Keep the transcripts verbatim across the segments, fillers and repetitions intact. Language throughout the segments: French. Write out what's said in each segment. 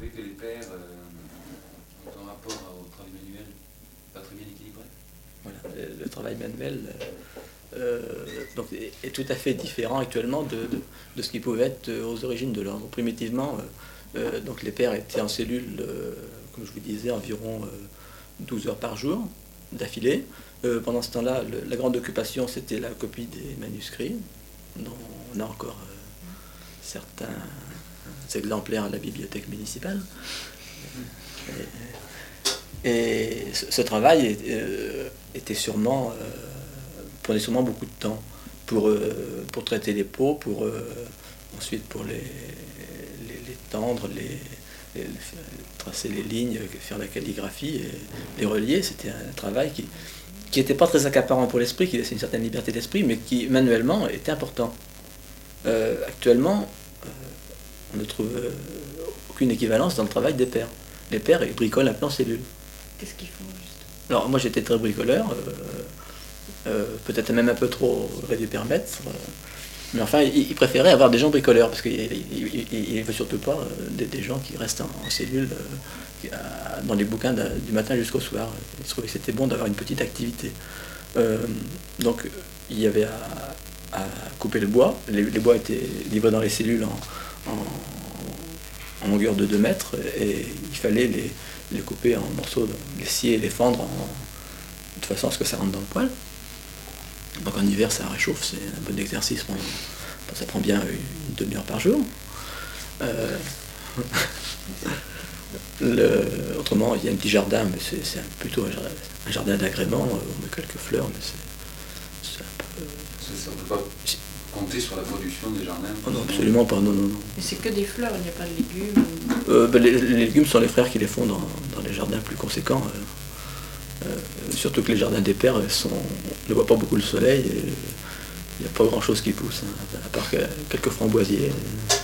trouvez que les pères euh, ont un rapport au travail manuel pas très bien équilibré? Voilà, le, le travail manuel euh, donc, est, est tout à fait différent actuellement de, de, de ce qui pouvait être aux origines de l'ordre. Primitivement, euh, euh, donc les pères étaient en cellule, euh, comme je vous disais, environ euh, douze heures par jour, d'affilée. Euh, pendant ce temps-là, le, la grande occupation, c'était la copie des manuscrits, dont on a encore euh, certains exemplaires à la bibliothèque municipale. Et, et ce, ce travail est, euh, était sûrement, euh, prenait sûrement beaucoup de temps pour, euh, pour traiter les peaux, pour euh, ensuite pour les, les, les tendre, les, les, tracer les lignes, faire la calligraphie, et les relier. C'était un travail qui qui n'était pas très accaparant pour l'esprit, qui laissait une certaine liberté d'esprit, mais qui manuellement était important. Euh, actuellement, euh, on ne trouve euh, aucune équivalence dans le travail des pères. Les pères, ils bricolent un peu en cellule. Qu'est-ce qu'ils font juste? Alors moi j'étais très bricoleur, euh, euh, peut-être même un peu trop, aurait dû permettre, euh, mais enfin il, il préférait avoir des gens bricoleurs, parce qu'il ne veut surtout pas euh, des, des gens qui restent en, en cellule euh, dans les bouquins de, du matin jusqu'au soir. Il trouvait que c'était bon d'avoir une petite activité. Euh, donc il y avait à, à couper le bois, les, les bois étaient livrés dans les cellules en, en, en longueur de deux mètres, et il fallait les, les couper en morceaux, les scier et les fendre en, de façon à ce que ça rentre dans le poêle. Donc en hiver ça réchauffe, c'est un bon exercice, bon, ça prend bien une demi-heure par jour. Euh, le, autrement il y a un petit jardin, mais c'est, c'est plutôt un jardin, un jardin d'agrément, on met quelques fleurs, mais c'est, c'est un peu... Ça ne peut pas compter sur la production des jardins? Oh non, absolument pas, non, non, non. Mais c'est que des fleurs, il n'y a pas de légumes? euh, ben, les, les légumes sont les frères qui les font dans, dans les jardins plus conséquents. Euh. Euh, surtout que les jardins des pères sont, ne voient pas beaucoup le soleil, et il n'y a pas grand chose qui pousse, hein, à part que quelques framboisiers.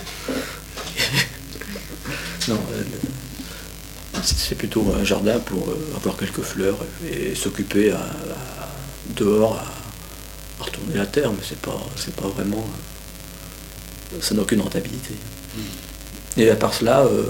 Non, euh, c'est plutôt un jardin pour euh, avoir quelques fleurs et s'occuper à, à, dehors à, à retourner la terre, mais c'est pas, c'est pas vraiment, euh, ça n'a aucune rentabilité. Mm. Et à part cela, euh,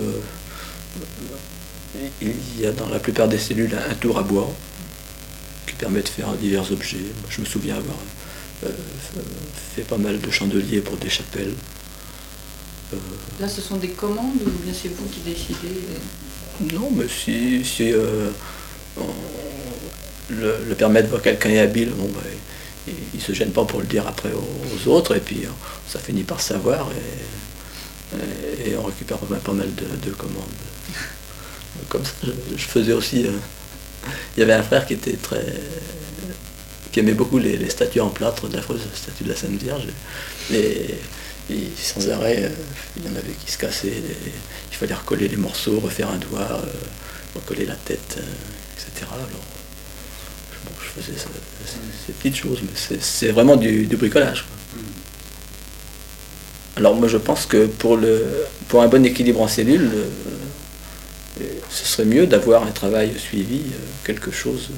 il y a dans la plupart des cellules un tour à bois qui permet de faire divers objets. Je me souviens avoir euh, fait pas mal de chandeliers pour des chapelles. Euh... Là, ce sont des commandes ou bien c'est vous qui décidez? Non, mais si, si euh, on, le, le permettre voit quelqu'un est habile, bon, bah, il ne se gêne pas pour le dire après aux, aux autres, et puis ça finit par savoir, et, et, et on récupère pas mal, pas mal de, de commandes. Comme ça, je, je faisais aussi... Euh, il y avait un frère qui était très... qui aimait beaucoup les, les statues en plâtre, de la fausse statue de la Sainte Vierge. Et, et sans arrêt, euh, il y en avait qui se cassaient. Et, il fallait recoller les morceaux, refaire un doigt, euh, recoller la tête, euh, et cetera. Alors, bon, je faisais ça, ces petites choses, mais c'est, c'est vraiment du, du bricolage, quoi. Alors moi je pense que pour, le, pour un bon équilibre en cellule, euh, ce serait mieux d'avoir un travail suivi, quelque chose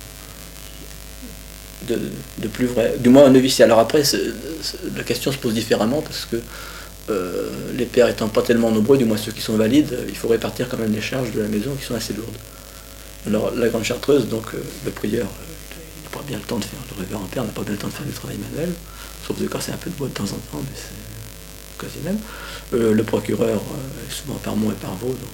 de, de plus vrai, du moins un noviciat. Alors après, c'est, c'est, la question se pose différemment, parce que euh, les pères étant pas tellement nombreux, du moins ceux qui sont valides, il faut répartir quand même les charges de la maison qui sont assez lourdes. Alors la grande chartreuse, donc euh, le prieur, euh, il n'a pas bien le temps de faire, le révérend père n'a pas bien le temps de faire du travail manuel, sauf de casser un peu de bois de temps en temps, mais c'est quasi même. Euh, le procureur euh, est souvent par mont et par veau, donc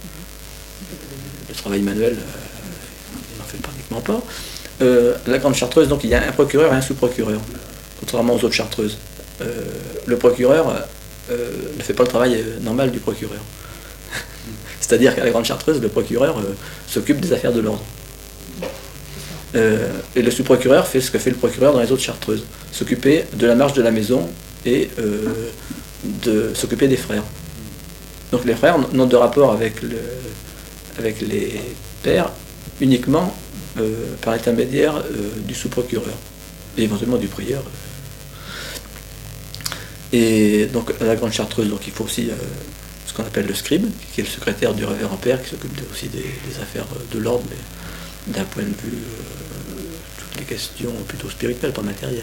le travail manuel, euh, il n'en fait pratiquement pas. Euh, la grande chartreuse, donc il y a un procureur et un sous-procureur, contrairement aux autres chartreuses. Euh, le procureur euh, ne fait pas le travail normal du procureur. C'est-à-dire qu'à la grande chartreuse, le procureur euh, s'occupe des affaires de l'ordre. Euh, et le sous-procureur fait ce que fait le procureur dans les autres chartreuses, s'occuper de la marche de la maison et euh, de s'occuper des frères. Donc les frères n'ont de rapport avec le avec les pères uniquement euh, par l'intermédiaire euh, du sous-procureur et éventuellement du prieur. Et donc à la grande chartreuse, donc il faut aussi euh, ce qu'on appelle le scribe, qui est le secrétaire du révérend père, qui s'occupe aussi des, des affaires de l'ordre, mais d'un point de vue euh, toutes les questions plutôt spirituelles, pas matérielles.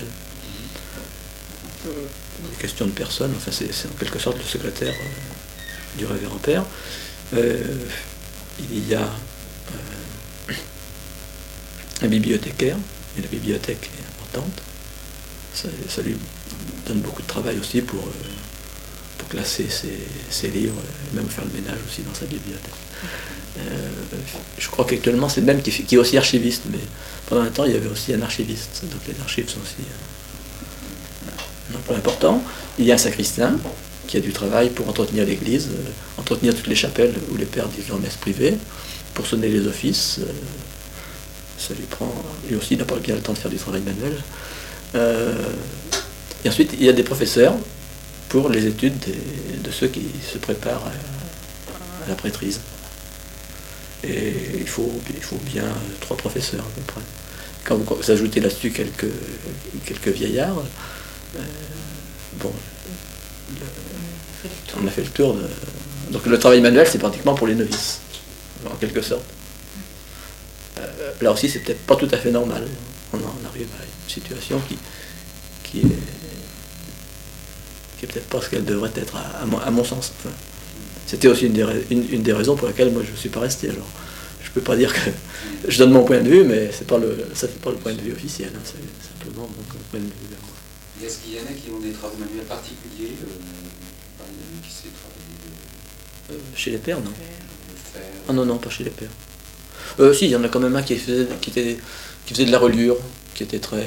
Les questions de personnes, enfin c'est, c'est en quelque sorte le secrétaire euh, du révérend père. Euh, il y a euh, un bibliothécaire, et la bibliothèque est importante. Ça, ça lui donne beaucoup de travail aussi pour, euh, pour classer ses, ses livres, et même faire le ménage aussi dans sa bibliothèque. Euh, je crois qu'actuellement c'est le même qui, fait, qui est aussi archiviste, mais pendant un temps il y avait aussi un archiviste, donc les archives sont aussi euh, un point important. Il y a un sacristain qui a du travail pour entretenir l'église, euh, entretenir toutes les chapelles où les pères disent leur messe privée, pour sonner les offices. Euh, ça lui prend, lui aussi il n'a pas bien le temps de faire du travail manuel. Euh, et ensuite il y a des professeurs pour les études des, de ceux qui se préparent à, à la prêtrise. Et il faut, il faut bien trois professeurs à peu près. Quand vous ajoutez là-dessus quelques, quelques vieillards, euh, bon, le, on a fait le tour. De, donc le travail manuel, c'est pratiquement pour les novices, en quelque sorte. Euh, là aussi, c'est peut-être pas tout à fait normal. On en arrive à une situation qui, qui est, qui est peut-être pas ce qu'elle devrait être, à, à, mon, à mon sens. Enfin, c'était aussi une des, une, une des raisons pour lesquelles moi je ne suis pas resté. Alors, je ne peux pas dire que je donne mon point de vue, mais c'est pas le, ça ne fait pas le point de vue officiel. Hein, c'est simplement mon point de vue. Est-ce qu'il y en a qui ont des travaux manuels particuliers euh, qui s'est travaillé euh, Chez les pères, non. de faire Ah non, non, pas chez les pères. Euh, si, il y en a quand même un qui faisait, qui était, qui faisait de la reliure, qui était très,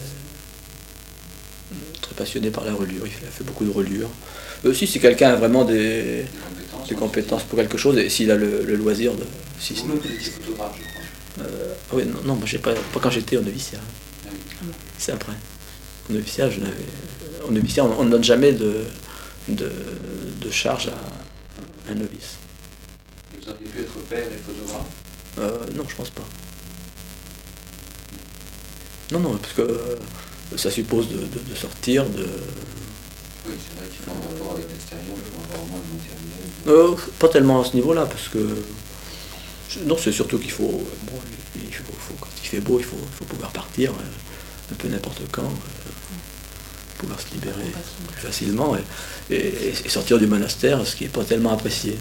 très passionné par la reliure. Il a fait beaucoup de reliure. Euh, si, si quelqu'un a vraiment des, des compétences, des compétences pour quelque chose, et s'il a le, le loisir de... Si, Vous même étiez photographe, je crois. Euh, oui, non, non, moi j'ai pas, pas quand j'étais au noviciat. Ah oui. C'est après. Au noviciat, je n'avais, au noviciat, on ne donne jamais de, de, de charge à un novice. Et vous auriez pu être père et photographe? Euh, non, je pense pas. Non, non, parce que euh, ça suppose de, de, de sortir, de... Oui, c'est vrai qu'il faut un rapport avec l'extérieur, il faut avoir au moins le matériel. Euh, pas tellement à ce niveau-là, parce que... Non, c'est surtout qu'il faut, bon, il faut, faut, quand il fait beau, il faut, faut pouvoir partir euh, un peu n'importe quand, euh, pouvoir se libérer plus facilement et, et, et sortir du monastère, ce qui n'est pas tellement apprécié.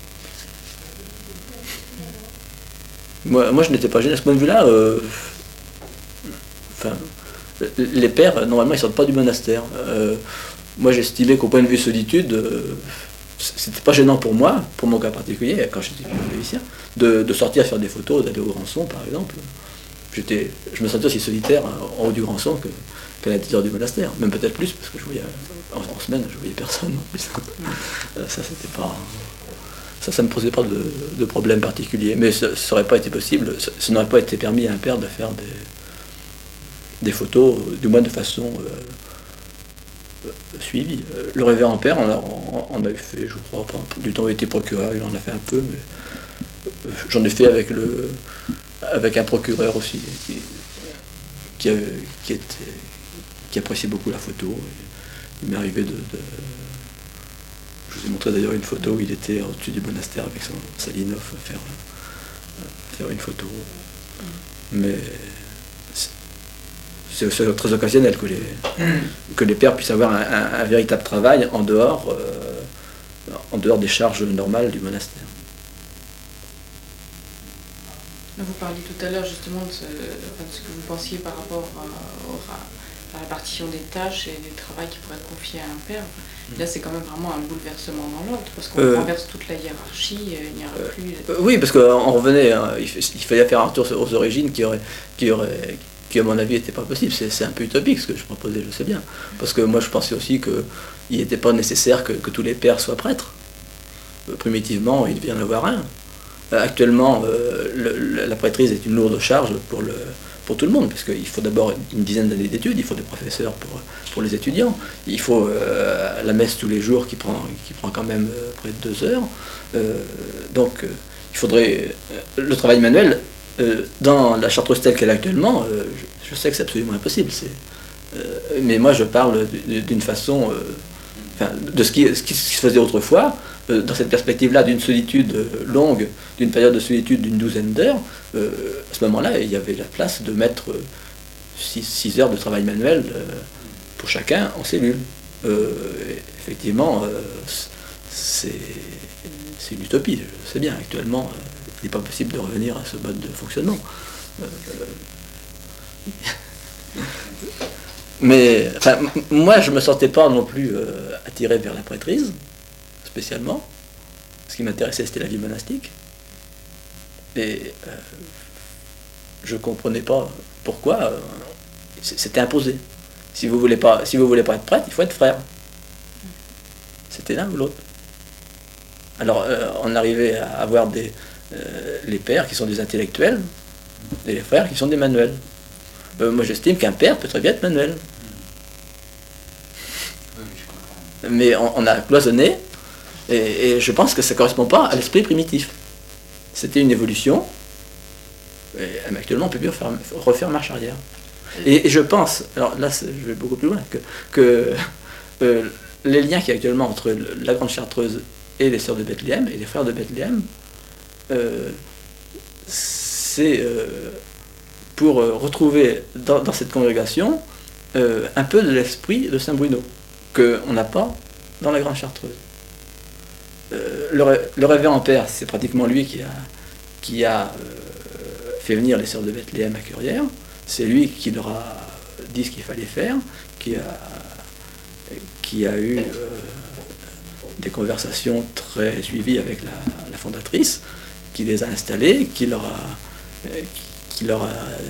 Moi, moi je n'étais pas gêné à ce point de vue-là. Euh, enfin, les pères, normalement, ils ne sortent pas du monastère. Euh, moi, j'estimais qu'au point de vue solitude, euh, c'était pas gênant pour moi, pour mon cas particulier, quand j'étais novicien, de, de sortir faire des photos, d'aller au Grand Son, par exemple. J'étais, je me sentais aussi solitaire en haut du Grand Son que, qu'à l'intérieur du monastère, même peut-être plus, parce que je voyais, en, en semaine, je voyais personne. En plus. Ça, c'était pas... Ça, ça ne me posait pas de, de problème particulier. Mais ça n'aurait pas été possible, ça, ça n'aurait pas été permis à un père de faire des, des photos, du moins de façon euh, euh, suivie. Euh, le révérend père, on a, on, on a fait, je crois, pas, du temps où il était procureur, il en a fait un peu, mais euh, j'en ai fait avec, le, avec un procureur aussi, qui, qui, avait, qui, était, qui appréciait beaucoup la photo. Il m'est arrivé de... de Je vous ai montré d'ailleurs une photo où il était au-dessus du monastère avec son Salinov à faire, à faire une photo. Mais c'est, c'est très occasionnel que les, que les pères puissent avoir un, un, un véritable travail en dehors, euh, en dehors des charges normales du monastère. Vous parliez tout à l'heure justement de ce, enfin, de ce que vous pensiez par rapport à, au, à la répartition des tâches et des travaux qui pourraient être confiés à un père. Là, c'est quand même vraiment un bouleversement dans l'ordre, parce qu'on euh, renverse toute la hiérarchie, il n'y aura euh, plus... Euh, oui, parce qu'on revenait, hein, il, il fallait faire un retour aux origines qui aurait, qui, aurait, qui à mon avis, n'était pas possible. C'est, c'est un peu utopique ce que je proposais, je sais bien. Parce que moi, je pensais aussi qu'il n'était pas nécessaire que, que tous les pères soient prêtres. Euh, primitivement, il devait y en avoir un. Euh, actuellement, euh, le, la prêtrise est une lourde charge pour le... pour tout le monde, parce qu'il faut d'abord une dizaine d'années d'études, il faut des professeurs pour, pour les étudiants, il faut euh, la messe tous les jours qui prend, qui prend quand même euh, près de deux heures, euh, donc euh, il faudrait... Euh, le travail manuel, euh, dans la charte austelle qu'elle a actuellement, euh, je, je sais que c'est absolument impossible, c'est, euh, mais moi je parle d'une façon... Euh, enfin, de ce qui, ce qui se faisait autrefois, euh, dans cette perspective-là d'une solitude longue, d'une période de solitude d'une douzaine d'heures, euh, à ce moment-là, il y avait la place de mettre six heures de travail manuel euh, pour chacun en cellule. Euh, effectivement, euh, c'est, c'est une utopie, je sais bien, actuellement, euh, il n'est pas possible de revenir à ce mode de fonctionnement. Euh, mais enfin, moi, je ne me sentais pas non plus euh, attiré vers la prêtrise, spécialement. Ce qui m'intéressait, c'était la vie monastique. Et euh, je ne comprenais pas pourquoi euh, c'était imposé. Si vous voulez pas, si vous voulez pas être prêtre, il faut être frère. C'était l'un ou l'autre. Alors, euh, on arrivait à avoir des, euh, les pères qui sont des intellectuels et les frères qui sont des manuels. Euh, moi, j'estime qu'un père peut très bien être manuel. Mais on, on a cloisonné, et, et je pense que ça ne correspond pas à l'esprit primitif. C'était une évolution, et actuellement, on peut bien faire, refaire marche arrière. Et, et je pense, alors là, je vais beaucoup plus loin, que, que euh, les liens qu'il y a actuellement entre la Grande Chartreuse et les Sœurs de Bethléem, et les Frères de Bethléem, euh, c'est euh, pour retrouver dans, dans cette congrégation euh, un peu de l'esprit de Saint Bruno, qu'on n'a pas dans la Grande Chartreuse. Euh, le, le révérend père, c'est pratiquement lui qui a, qui a euh, fait venir les Sœurs de Bethléem à Curières. C'est lui qui leur a dit ce qu'il fallait faire, qui a, qui a eu euh, des conversations très suivies avec la, la fondatrice, qui les a installés, qui leur a, qui leur a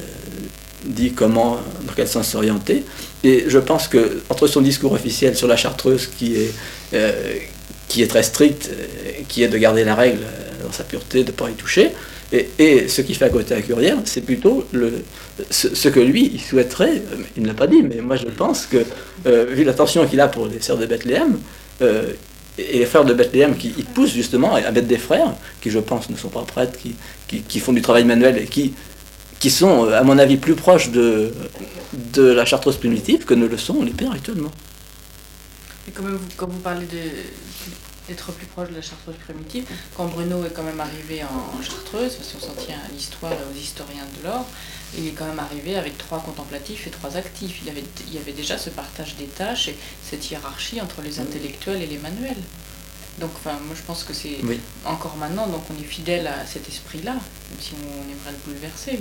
dit comment, dans quel sens s'orienter. Et je pense que entre son discours officiel sur la Chartreuse, qui est, euh, qui est très strict, qui est de garder la règle dans sa pureté, de ne pas y toucher, et, et ce qu'il fait à côté à Curières, c'est plutôt le, ce, ce que lui, il souhaiterait, il ne l'a pas dit, mais moi je pense que, euh, vu l'attention qu'il a pour les Sœurs de Bethléem, euh, et les Frères de Bethléem qui ils poussent justement à mettre des frères, qui je pense ne sont pas prêtres, qui, qui, qui font du travail manuel et qui, qui sont, à mon avis, plus proches de, de la Chartreuse primitive que ne le sont les pères actuellement. Et quand même, vous, quand vous parlez de, d'être plus proche de la Chartreuse primitive, quand Bruno est quand même arrivé en, en Chartreuse, si on s'en tient à l'histoire et aux historiens de l'ordre, il est quand même arrivé avec trois contemplatifs et trois actifs. Il, avait, il y avait déjà ce partage des tâches et cette hiérarchie entre les intellectuels et les manuels. Donc, enfin, moi je pense que c'est oui. Encore maintenant, donc on est fidèle à cet esprit-là, même si on aimerait le bouleverser.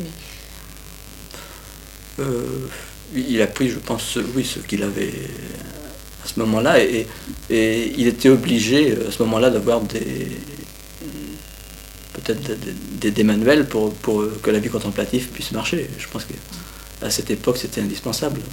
Mais... Euh, il a pris, je pense, oui, ce qu'il avait à ce moment-là, et, et il était obligé à ce moment-là d'avoir des peut-être des, des, des manuels pour, pour que la vie contemplative puisse marcher. Je pense qu'à cette époque, c'était indispensable.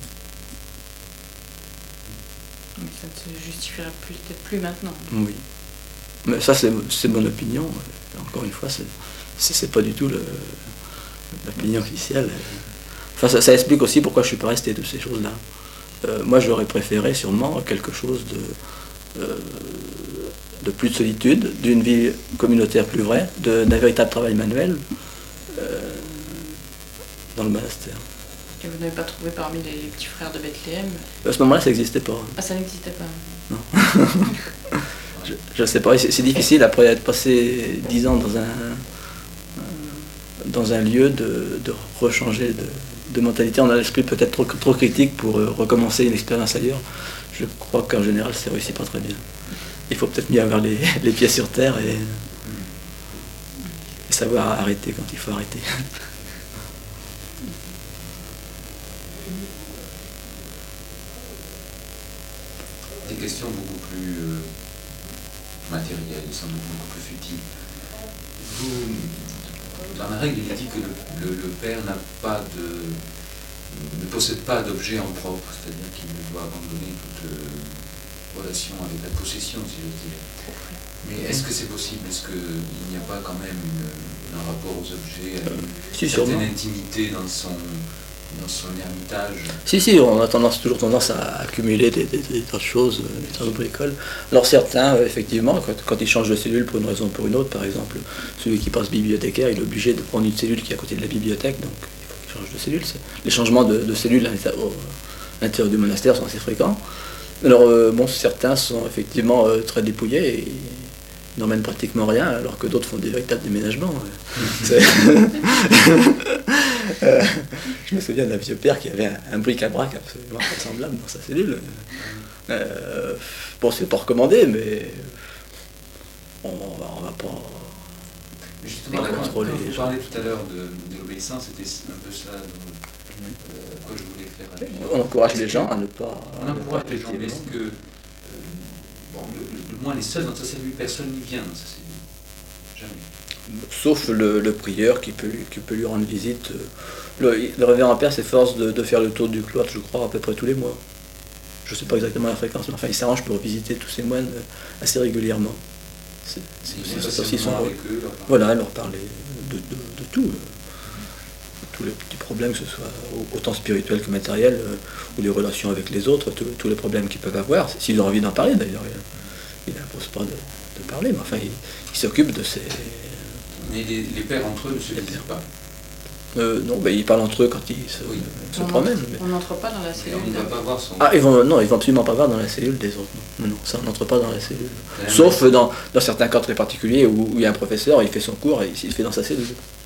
Mais ça ne se justifierait peut-être plus maintenant. Oui. Mais ça, c'est, c'est mon opinion. Encore une fois, c'est, c'est, c'est pas du tout le, l'opinion officielle. Enfin, ça, ça explique aussi pourquoi je ne suis pas resté de ces choses-là. Euh, moi, j'aurais préféré sûrement quelque chose de, euh, de plus de solitude, d'une vie communautaire plus vraie, de, d'un véritable travail manuel euh, dans le monastère. Et vous n'avez pas trouvé parmi les, les petits frères de Bethléem? À ce moment-là, ça n'existait pas. Ah, ça n'existait pas? Non. je ne sais pas, c'est, c'est difficile après être passé dix ans dans un, dans un lieu de, de rechanger de, de mentalité. On a l'esprit peut-être trop, trop critique pour euh, recommencer une expérience ailleurs. Je crois qu'en général, ça ne réussit pas très bien. Il faut peut-être mieux avoir les, les pieds sur terre et, et savoir arrêter quand il faut arrêter. Des questions beaucoup plus euh, matérielles, sans doute beaucoup plus futiles. Vous, dans la règle, il est dit que le, le, le père n'a pas de, ne possède pas d'objet en propre, c'est-à-dire qu'il doit abandonner toute euh, relation avec la possession, si j'ose dire. Mais est-ce que c'est possible? Est-ce qu'il n'y a pas quand même une, un rapport aux objets, une si, certaine sûrement. intimité dans son... dans son ermitage? Si, si, on a tendance, toujours tendance à accumuler des, des, des tas de choses, des tas de bricoles. Alors certains, euh, effectivement, quand, quand ils changent de cellule pour une raison ou pour une autre, par exemple, celui qui passe bibliothécaire, il est obligé de prendre une cellule qui est à côté de la bibliothèque, donc il faut qu'il change de cellule. C'est... Les changements de, de cellules à l'intérieur du monastère sont assez fréquents. Alors, euh, bon, certains sont effectivement euh, très dépouillés et ils n'emmènent pratiquement rien, alors que d'autres font des véritables déménagements. C'est... Euh, je me souviens d'un vieux père qui avait un, un bric-à-brac absolument semblable dans sa cellule. Euh, bon, c'est pas recommandé, mais on va, on va pas... Mais justement, là, quand, quand contrôler. vous parlez tout à l'heure de, de l'obéissance, c'était un peu ça dont, euh, à quoi je voulais faire allusion. On encourage les gens à ne pas... On à ne encourage pas les gens, mais est-ce effectivement. que, euh, bon, le, le, le moins les seuls dans sa cellule, personne n'y vient dans sa cellule. Jamais. Sauf le, le prieur qui peut, lui- qui peut lui rendre visite. Le, le révérend père s'efforce de, de faire le tour du cloître, je crois, à peu près tous les mois. Je ne sais pas exactement la fréquence, mais enfin, il s'arrange pour visiter tous ces moines euh, assez régulièrement. C'est c'est- Ils c'est- vont c'est passer aussi un son moment rôle. avec eux, leur parler. Voilà, leur parler de, de, de tout. euh, Tous les petits problèmes, que ce soit au- autant spirituels que matériels, euh, ou les relations avec les autres, tous tous les problèmes qu'ils peuvent avoir, s'ils ont envie d'en parler d'ailleurs. Il n'impose pas de, de parler, mais enfin, il, il s'occupe de ces... Mais les, les pères entre eux ne se Les visitent pères. pas. Euh, non, ben, ils parlent entre eux quand ils se, Oui. se On promènent. n'entre- mais- On n'entre pas dans la Et cellule. on ne va d'un- pas voir son... Ah, ils vont, non, ils vont absolument pas voir dans la cellule des autres. Non, non, non, ça n'entre pas dans la cellule. de la même Sauf manière- dans, dans certains cas très particuliers où, où il y a un professeur, il fait son cours et il le fait dans sa cellule.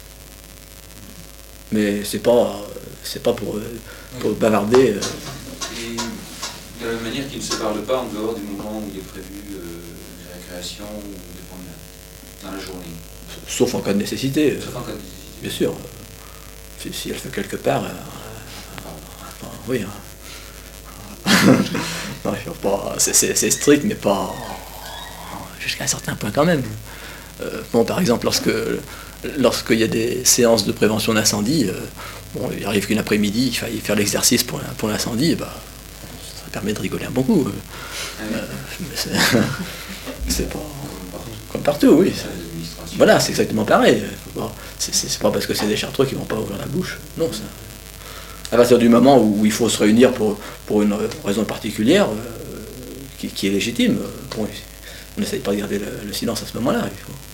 Mais c'est pas, c'est pas pour, euh, pour Oui. bavarder. euh. Et de la même manière qu'ils ne se parlent pas en dehors du moment où il est prévu euh, des récréations ou des promenades, dans la journée. Sauf en cas de nécessité, euh, Sauf en cas de nécessité. bien sûr. Si, si elle fait quelque part, euh, euh, oui. hein. Non, il faut pas, c'est, c'est- c'est strict, mais pas jusqu'à un certain point quand même. Euh, bon, par exemple, lorsque lorsqu'il y a des séances de prévention d'incendie, euh, bon, il arrive qu'une après-midi, il faille faire l'exercice pour, la- pour l'incendie, et bah, ça permet de rigoler un bon coup. euh. Ah oui. Euh, mais c'est, c'est pas Comme partout. comme partout, oui. C'est l'administration. Voilà, c'est exactement pareil. Bon, c'est, c'est- c'est pas parce que c'est des chartreux qui vont pas ouvrir la bouche. Non, ça. À partir du moment où il faut se réunir pour, pour une raison particulière, euh, qui, qui est légitime, euh, bon, on n'essaye pas de garder le, le silence à ce moment-là. Il faut.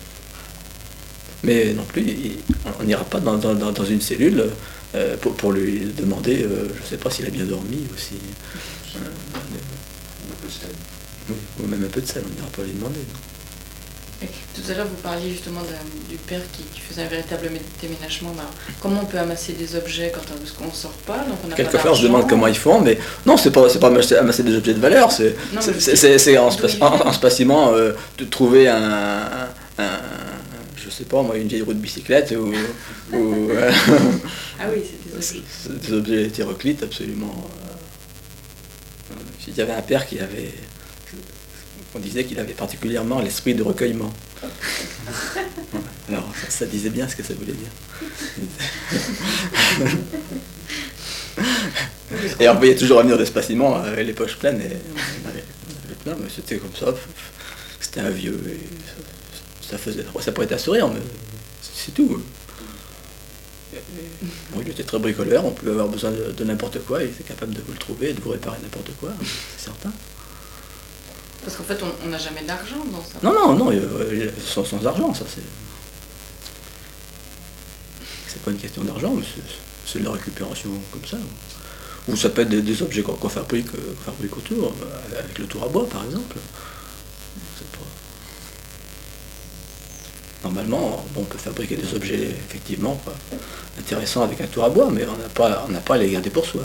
Mais non plus, il- on n'ira pas dans, dans- dans- dans une cellule euh, pour, pour lui demander, euh, je ne sais pas s'il a bien dormi ou si. euh, Un peu de sel. oui, ou même un peu de sel, on n'ira pas lui demander. non. Et tout à l'heure, vous parliez justement d'un- du père qui, qui faisait un véritable mé- déménagement. Alors, comment on peut amasser des objets quand on, parce qu'on ne sort pas, donc on n'a pas Quelquefois, je d'argent. demande comment ils font, mais non, c'est pas, c'est pas amasser, amasser des objets de valeur, c'est, Non, c'est, mais c'est, c'est- c'est en, se d'où passe- ils en, viennent. en se passiment euh, de trouver un, un, un- je sais pas moi, une vieille roue de bicyclette ou, ou euh, Ah oui, c'est des objets. c'est des objets hétéroclites absolument. euh, Il y avait un père qui avait, on disait qu'il avait particulièrement l'esprit de recueillement. Alors, ça, ça disait bien ce que ça voulait dire. Et on voyait toujours revenir de ce bâtiment avec les poches pleines. Et on avait, on avait plein, mais c'était comme ça. C'était un vieux. Et ça, ça faisait, ça pourrait être un sourire, mais c'est tout. Et- et- bon, il était très bricoleur, on pouvait avoir besoin de, de n'importe quoi, il était capable de vous le trouver, de vous réparer n'importe quoi, c'est certain. Parce qu'en fait, on on n'a jamais d'argent dans ça. Non, non, non, euh, sans, sans argent, ça c'est. C'est pas une question d'argent, mais c'est, c'est de la récupération comme ça. Ou ça peut être des, des objets qu'on, qu'on fabrique, euh, qu'on fabrique autour, euh, avec le tour à bois par exemple. C'est pas... Normalement, bon, on peut fabriquer des objets effectivement pas intéressants avec un tour à bois, mais on n'a pas, on n'a pas à les garder pour soi.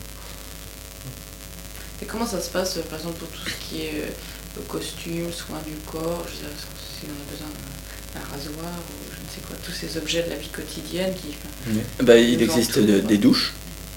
Et comment ça se passe, euh, par exemple, pour tout ce qui est euh, costume, soins du corps, je veux dire, si on a besoin d'un- d'un rasoir, ou je ne sais quoi, tous ces objets de la vie quotidienne qui... Ben, il Les existe gens, de- tout, des douches.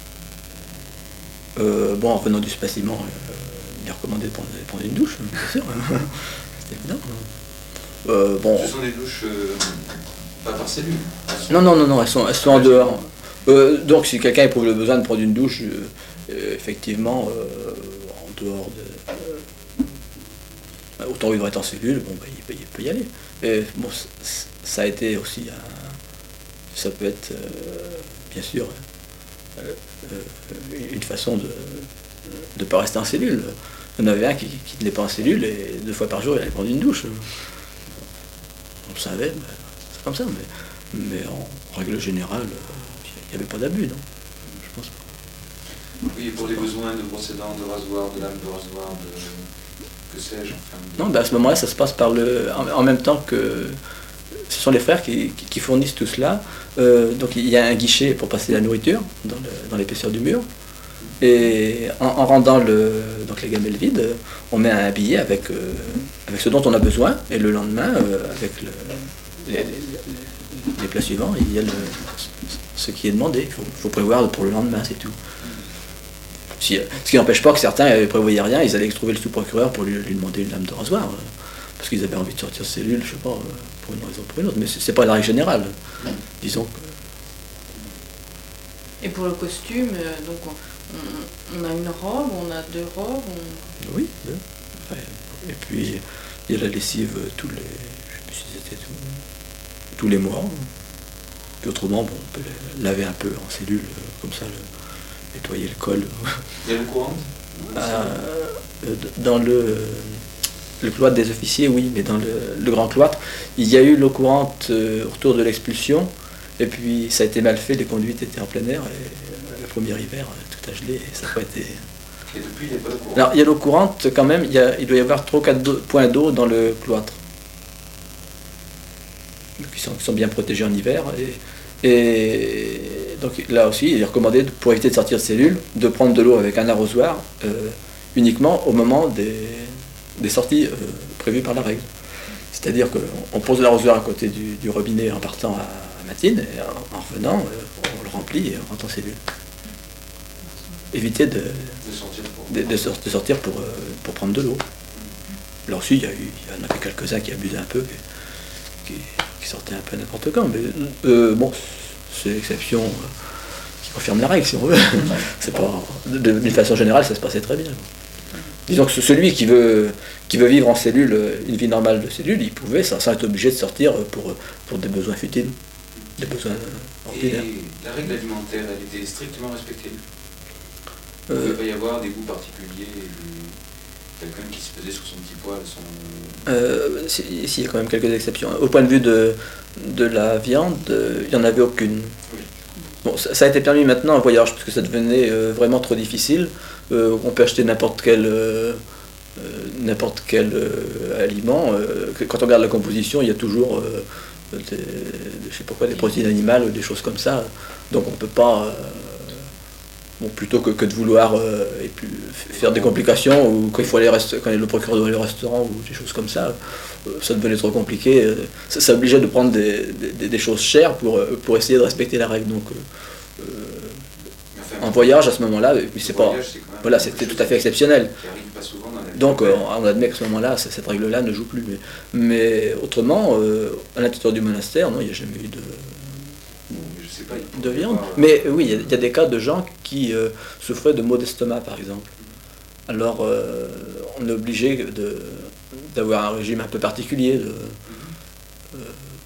Euh, bon, en revenant du spaciment, euh, il est recommandé de prendre, de prendre une douche, bien sûr. C'est évident. Euh, bon, Ce sont des douches euh, pas par cellule. non, non, non, non, elles sont, elles sont en dehors. Euh, donc, si quelqu'un éprouve le besoin de prendre une douche, euh, euh, effectivement, euh, en dehors de. euh, autant vivre être en cellule, bon, ben, il, peut, il peut y aller. Et, bon, c- c- ça a été aussi un. Ça peut être, euh, bien sûr, euh, euh, une façon de ne pas rester en cellule. Il y en avait un qui qui n'est pas en cellule et deux fois par jour, il allait prendre une douche. On le savait, mais c'est comme ça, mais, mais en règle générale, il n'y avait pas d'abus, non? Je pense pas. Oui, et pour les besoins de brosse à dents, de rasoir, de lame de rasoir, de... que sais-je, enfin... Non, ben à ce moment-là, ça se passe par le, en, en même temps que ce sont les frères qui, qui- qui fournissent tout cela. Euh, donc il y a un guichet pour passer la nourriture dans, le- dans l'épaisseur du mur. Et en, en rendant le, donc les gamelles vides, on met un billet avec, euh, avec ce dont on a besoin, et le lendemain, euh, avec le, les, les, les plats suivants, il y a le, ce qui est demandé. Il faut, faut prévoir pour le lendemain, c'est tout. Si, ce qui n'empêche pas que certains ne prévoyaient rien, ils allaient trouver le sous-procureur pour lui, lui demander une lame de rasoir, euh, parce qu'ils avaient envie de sortir cellule, je sais pas, euh, pour une raison ou pour une autre, mais c'est pas la règle générale. Disons que... Et pour le costume, euh, donc on, on, on a une robe, on a deux robes. On... Oui, deux. Ouais. Et puis il y a la lessive tous les, je sais plus si c'était tous, tous les mois. Puis autrement, bon, on peut laver un peu en cellule, comme ça, le, nettoyer le col. Il y a l'eau courante euh, Dans le, le cloître des officiers, oui, mais dans le, le grand cloître, il y a eu l'eau courante euh, autour de l'expulsion. Et puis ça a été mal fait, les conduites étaient en plein air, et le premier hiver, tout a gelé, et ça n'a pas été... Et depuis, il n'y a pas d'eau courante. Alors, il y a l'eau courante, quand même, il, y a, il doit y avoir trois ou quatre points d'eau dans le cloître, qui sont, qui sont bien protégés en hiver. Et, et donc là aussi, il est recommandé, pour éviter de sortir de cellule, de prendre de l'eau avec un arrosoir, euh, uniquement au moment des, des sorties euh, prévues par la règle. C'est-à-dire qu'on pose l'arrosoir à côté du, du robinet en partant à matine, et en, en revenant, euh, on le remplit et on rentre en cellule. Éviter de, de sortir pour, de, de, de sortir pour, euh, pour prendre de l'eau. Là aussi, il y, a eu, il y en avait quelques-uns qui abusaient un peu, qui, qui, qui sortaient un peu n'importe quand, mais euh, bon, c'est l'exception euh, qui confirme la règle, si on veut. C'est pas, d'une façon générale, ça se passait très bien. Disons que celui qui veut, qui veut vivre en cellule, une vie normale de cellule, il pouvait, sans, sans être obligé de sortir pour, pour des besoins futiles. Des besoins ordinaires. Et la règle alimentaire, elle était strictement respectée. Il euh, ne peut pas y avoir des goûts particuliers, quelqu'un qui se pesait sur son petit poil. Son... Euh, si, si, il y a quand même quelques exceptions. Au point de vue de, de la viande, il n'y en avait aucune. Oui. Bon, ça, ça a été permis maintenant en voyage, parce que ça devenait euh, vraiment trop difficile. Euh, on peut acheter n'importe quel, euh, n'importe quel euh, aliment. Euh, quand on regarde la composition, il y a toujours... Euh, Des, je sais pas quoi, des protéines animales, des choses comme ça. Donc on peut pas, euh, bon, plutôt que, que de vouloir euh, et plus, faire des complications, ou quand il faut aller rest- quand le procureur doit aller au restaurant ou des choses comme ça, euh, ça devenait trop compliqué. Ça, ça obligeait de prendre des, des, des choses chères pour, pour essayer de respecter la règle. Donc euh, enfin, en voyage à ce moment-là, c'est pas, voilà, c'était tout à fait exceptionnel. Donc euh, on admet qu'à ce moment-là, cette règle-là ne joue plus. Mais, mais autrement, euh, à l'intérieur du monastère, non, il n'y a jamais eu de, je sais pas, de viande. Pas, mais euh, oui, il y, y a des cas de gens qui euh, souffraient de maux d'estomac, par exemple. Alors euh, on est obligé de, d'avoir un régime un peu particulier. De, euh,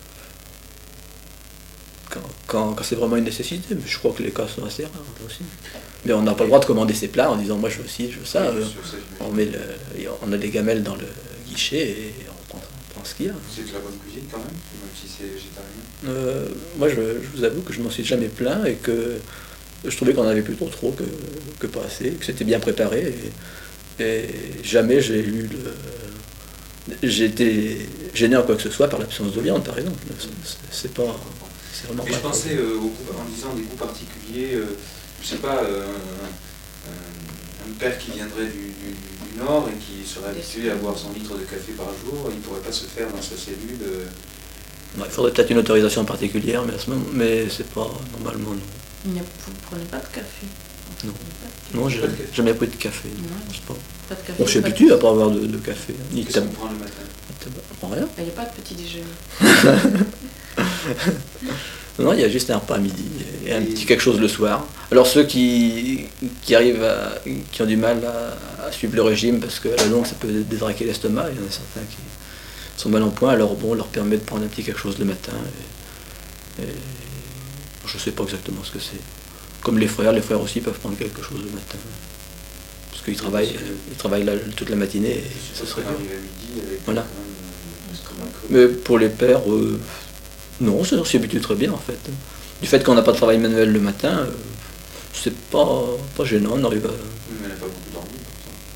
quand, quand, quand c'est vraiment une nécessité, mais je crois que les cas sont assez rares aussi. Mais on n'a pas le droit de commander ses plats en disant moi je veux ci, je veux ça. Euh, on, met le, on a des gamelles dans le guichet et on prend, on prend ce qu'il y a. C'est de la bonne cuisine quand même, même si c'est végétarien. Euh, moi je, je vous avoue que je m'en suis jamais plaint et que je trouvais qu'on avait plutôt trop que, que pas assez, que c'était bien préparé. Et, et jamais j'ai eu le. J'ai été gêné en quoi que ce soit par l'absence de viande, par exemple. C'est pas. C'est vraiment Mais je pensais euh, au goût, en disant des goûts particuliers. Euh, je sais pas, euh, un, un père qui viendrait du, du, du Nord et qui serait habitué à boire cent litres de café par jour, il ne pourrait pas se faire dans sa cellule. Euh... Ouais, il faudrait peut-être une autorisation particulière, mais à ce moment, mais c'est pas normalement non. Il n'y a, vous ne prenez pas de café? Non, non, j'ai jamais pris de café. Non, non, je pas. Pas de café. On s'est habitué à pas avoir de, de café. Qu'est-ce qu'on prend le matin? On prend rien. Il n'y a pas de petit déjeuner. Non, il y a juste un repas à midi et un petit quelque chose le soir. Alors ceux qui, qui arrivent à, qui ont du mal à, à suivre le régime, parce qu'à la longue ça peut détraquer l'estomac, il y en a certains qui sont mal en point, alors bon, on leur permet de prendre un petit quelque chose le matin. Et, et je ne sais pas exactement ce que c'est. Comme les frères, les frères aussi peuvent prendre quelque chose le matin. Parce qu'ils travaillent, ils travaillent là, toute la matinée et ce serait bien. Voilà. Mais pour les pères, euh, non, on s'y habitue très bien en fait. Du fait qu'on n'a pas de travail manuel le matin, euh, c'est pas, pas gênant, on arrive à... Mais elle n'a pas beaucoup dormi.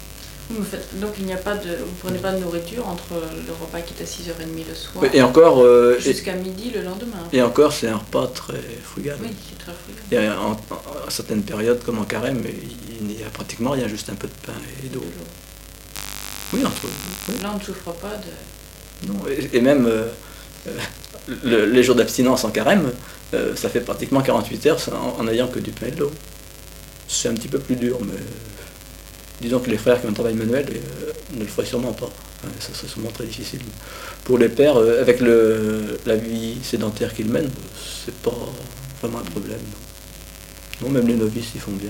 Vous faites- donc il n'y a pas de, vous prenez pas de nourriture entre le repas qui est à six heures trente le soir Et encore, euh, jusqu'à midi le lendemain. et, et encore c'est un repas très frugal. Oui, c'est très frugal. Et en, en- à certaines périodes, comme en carême, il n'y a pratiquement rien, juste un peu de pain et d'eau. Oui, entre oui. Là on ne souffre pas de... Non, et, et même euh, euh, le- les jours d'abstinence en carême, euh, ça fait pratiquement quarante-huit heures en, en ayant que du pain et de l'eau. C'est un petit peu plus dur, mais disons que les frères qui ont un travail manuel euh, ne le feraient sûrement pas. Hein, ça serait sûrement très difficile. Pour les pères, euh, avec le, la vie sédentaire qu'ils mènent, c'est pas vraiment un problème. Non, même les novices, ils font bien.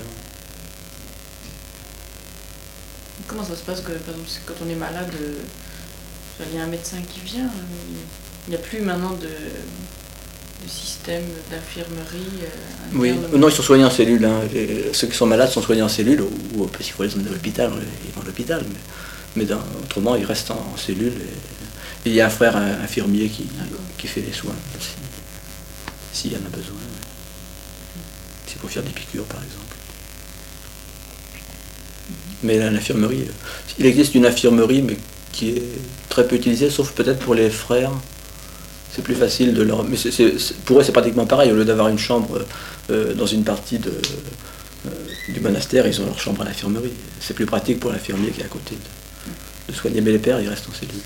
Comment ça se passe que, par exemple, quand on est malade, euh, il y a un médecin qui vient, euh, il n'y a plus maintenant de, de système d'infirmerie euh, Oui, interne. non, ils sont soignés en cellule. Hein. Les- ceux qui sont malades sont soignés en cellule, ou, ou s'il faut les emmener à l'hôpital, ils vont à l'hôpital. Mais, mais dans- autrement, ils restent en, en cellule. Et, et il y a un frère un, infirmier qui, qui fait les soins, si- s'il y en a besoin. S'il faut faire des piqûres, par exemple. Mais là, l'infirmerie, euh, il existe une infirmerie, mais qui est très peu utilisée, sauf peut-être pour les frères. C'est plus facile de leur... Mais c'est- c'est- c'est- pour eux, c'est pratiquement pareil. Au lieu d'avoir une chambre euh, dans une partie de, euh, du monastère, ils ont leur chambre à l'infirmerie. C'est plus pratique pour l'infirmier qui est à côté de, de soigner. Mais les pères, ils restent en cellule.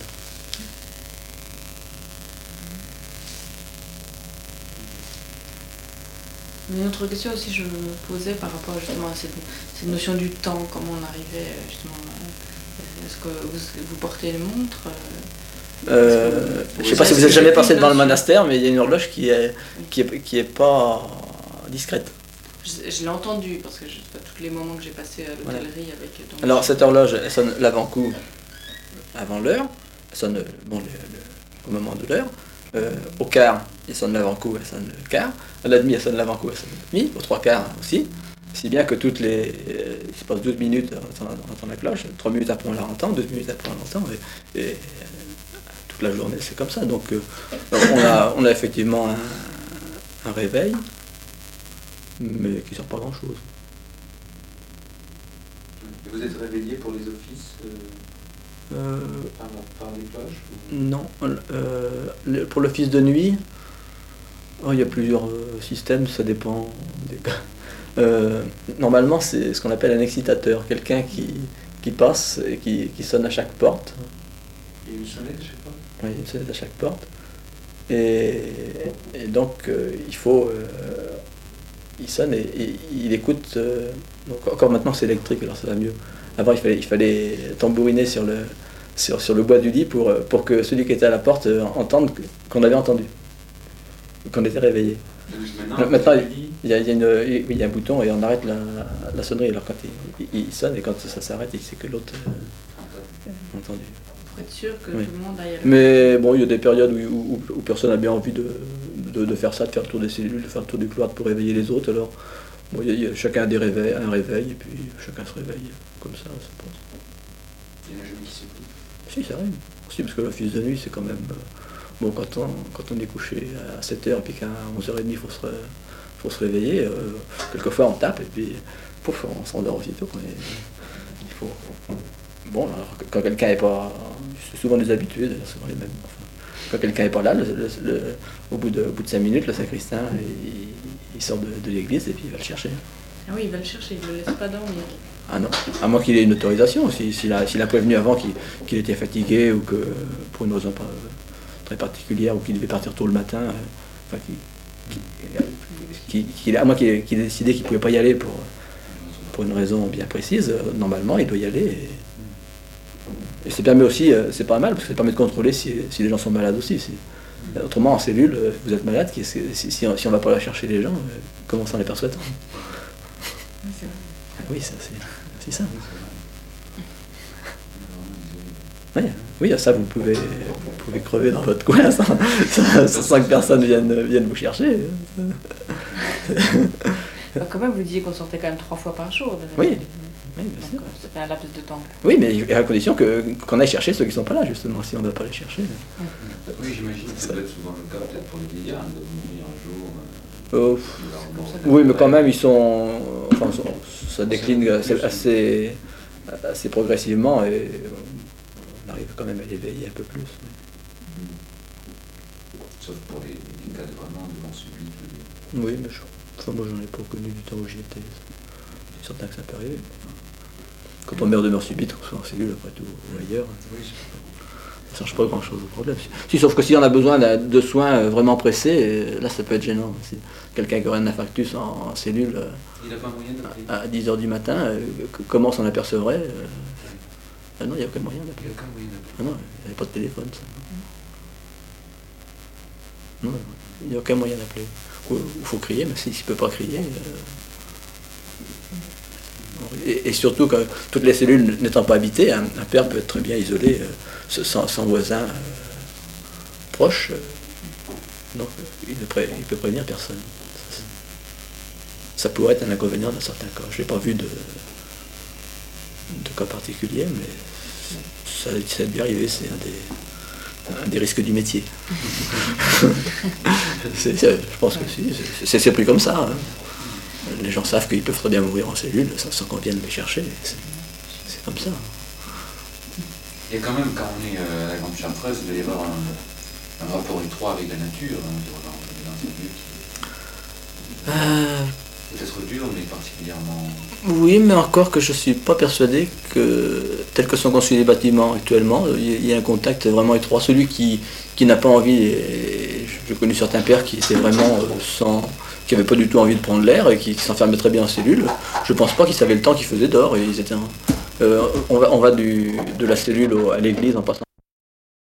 Une autre question aussi je me posais par rapport justement à cette, cette notion du temps, comment on arrivait euh, justement... euh, Est-ce que vous, vous portez une montre euh, Euh, que- je sais pas si est-ce vous êtes que jamais j'ai passé plus devant le notion- monastère, mais il y a une horloge qui est, qui est, qui est pas discrète. Je, je l'ai entendu parce que je, pas tous les moments que j'ai passé à l'hôtellerie avec... donc- Alors cette horloge, elle sonne l'avant-coup avant l'heure, elle sonne bon, le- le- au moment de l'heure. Euh, au quart, elle sonne l'avant-coup, elle sonne le quart. À la demi, elle sonne l'avant-coup, elle sonne le demi. Au trois quarts aussi. Si bien que toutes les... euh, il se passe douze minutes, on entend, on entend la cloche, trois minutes après on la entend, douze minutes après on l'entend. Et, et, euh, toute la journée, c'est comme ça. Donc euh, on, a, on a effectivement un, un réveil, mais qui ne sert pas grand-chose. Et vous êtes réveillé pour les offices euh, Euh, par, par les cloches ou... Non, euh, le- pour l'office de nuit, oh, il y a plusieurs euh, systèmes, ça dépend des cas. Euh, normalement, c'est ce qu'on appelle un excitateur, quelqu'un qui, qui passe et qui, qui sonne à chaque porte. Il y a une sonnette, je sais pas. Oui, il y a une sonnette à chaque porte. Et, et donc, euh, il faut... euh, il sonne et, et il écoute... euh, donc encore maintenant, c'est électrique, alors ça va mieux. Avant, il fallait, il fallait tambouriner sur le, sur, sur le bois du lit pour, euh, pour que celui qui était à la porte euh, entende que- qu'on avait entendu, qu'on était réveillé. Donc, Maintenant, Maintenant, il- vous dit, Il y a, il y a une, oui, il y a un bouton et on arrête la, la sonnerie. Alors quand il, il- il sonne et quand ça s'arrête, il sait que l'autre euh, a entendu. Pour être sûr que Oui. tout le monde aille à Mais bon, il y a des périodes où, où, où personne n'a bien envie de, de, de faire ça, de faire le tour des cellules, de faire le tour du cloître pour réveiller les autres. Alors, bon, il y a- il y a- chacun a des réveils, un réveil, et puis chacun se réveille comme ça, ça passe. il y en a jamais qui s'écoute. Si, ça arrive. Si, parce que l'office de nuit, c'est quand même... euh, bon, quand on, quand on est couché à sept heures et puis qu'à onze heures trente, il faut se, ré- faut se réveiller, euh, quelquefois on tape et puis, pouf, on s'endort aussitôt. Mais il faut... Bon, alors, quand quelqu'un n'est pas... C'est souvent des habitués, d'ailleurs, souvent les mêmes. Enfin, quand quelqu'un n'est pas là, le- le- le- au bout de, au bout de cinq minutes, le sacristain, il, il sort de, de l'église et puis il va le chercher. Ah oui, il va le chercher, il ne le laisse pas dormir. Ah non, à moins qu'il ait une autorisation, si- s'il a, s'il a prévenu avant qu'il qu'il était fatigué ou que pour une raison pas, très particulière ou qu'il devait partir tôt le matin, euh, enfin, qu'il- qu'il- qu'il- qu'il- à moins qu'il ait, qu'il ait décidé qu'il ne pouvait pas y aller pour, pour une raison bien précise, euh, normalement il doit y aller. Et, et ça permet aussi, euh, c'est pas mal, parce que ça permet de contrôler si, si les gens sont malades aussi. Si- autrement, en cellule, euh, vous êtes malade, qui- si, si, si on ne va pas chercher les gens, euh, comment s'en les perçoit-on? Oui, c'est vrai. Ah oui, ça, c'est c'est ça. C'est Oui, oui, ça vous pouvez, vous pouvez crever dans votre coin sans, sans- sans que personne vienne, vienne vous chercher. Bah, quand même, vous disiez qu'on sortait quand même trois fois par jour. de- Oui. Oui, bien Donc, sûr. euh, ça fait un laps de temps. Oui, mais à condition que, qu'on aille chercher ceux qui ne sont pas là, justement, si on ne doit pas les chercher. Oui, j'imagine que ça doit être souvent le cas, peut-être pour les vieillards, de mourir un jour. Euh, euh, leur mort. oui, mais quand même, ils sont. Enfin, ça- ça décline assez, assez, assez progressivement et on arrive quand même à l'éveiller un peu plus. Sauf pour les, les cas de vraiment de mort subite. Oui, mais je, enfin, moi j'en ai pas connu du temps où j'y étais. C'est certain que ça peut arriver. Quand on meurt de mort subite, qu'on soit en cellule après tout, ou ailleurs, Oui, ça ne change pas grand chose au problème. Si, sauf que si on a besoin de soins vraiment pressés, là ça peut être gênant. Si quelqu'un qui aurait un infarctus en, en cellule euh, il n'a pas moyen d'appeler. À dix heures du matin, euh, comment s'en apercevrait euh, ah non, il n'y a aucun moyen d'appeler. Il n'y a aucun moyen d'appeler. Ah non, il n'y a pas de téléphone, ça. Non, il n'y a aucun moyen d'appeler. Il faut crier, mais s'il ne peut pas crier... Euh... Et, et surtout, que toutes les cellules n'étant pas habitées, un, un père peut être très bien isolé, euh, sans, sans voisin euh, proche. Euh, donc, il ne, pré, il peut prévenir personne. Ça, ça pourrait être un inconvénient dans certains cas. Je n'ai pas vu de, de cas particulier, mais ça, ça a dû arriver, c'est un des, un des risques du métier. c'est, c'est, je pense que c'est, c'est pris comme ça. Hein. Les gens savent qu'ils peuvent très bien mourir en cellule sans qu'on vienne les chercher. C'est, c'est comme ça. Il y a quand même, quand on est à la Grande Chartreuse, il doit y avoir un, un rapport étroit avec la nature. Hein, dans un lieu qui euh... peut-être dur, mais particulièrement... Oui, mais encore que je ne suis pas persuadé que, tels que sont construits les bâtiments actuellement, il y a un contact vraiment étroit. Celui qui, qui n'a pas envie, et j'ai connu certains pères qui étaient vraiment sans... qui n'avaient pas du tout envie de prendre l'air et qui, qui s'enfermaient très bien en cellule, je ne pense pas qu'ils savaient le temps qu'ils faisaient dehors. Et ils étaient, euh, on va, on va du, de la cellule au, à l'église en passant